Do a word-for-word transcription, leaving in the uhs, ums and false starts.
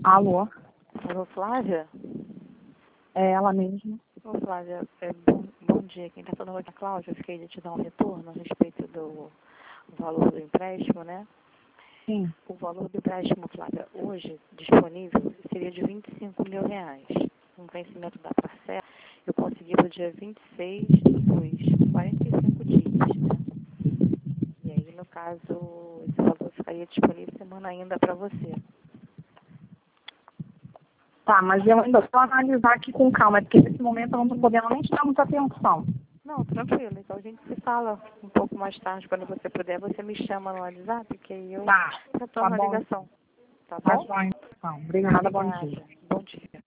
Alô? Alô, Flávia? É ela mesma. Ô, Flávia, é, bom, bom dia. Quem está falando aqui é a Cláudia. Eu fiquei de te dar um retorno a respeito do valor do empréstimo, né? Sim. O valor do empréstimo, Flávia, hoje, disponível, seria de vinte e cinco mil reais. Um vencimento da parcela, eu consegui para o dia vinte e seis de dois, quarenta e cinco dias, né? E aí, no caso, esse valor ficaria disponível semana ainda para você. Tá, mas eu ainda vou analisar aqui com calma, porque nesse momento eu não estou podendo nem te dar muita atenção. Não, tranquilo. Então a gente se fala um pouco mais tarde, quando você puder. Você me chama no WhatsApp, que aí eu Tá, retorno tá a bom. ligação. Tá Tá bom? bom, então. Obrigada, bom dia. Obrigada. Bom dia.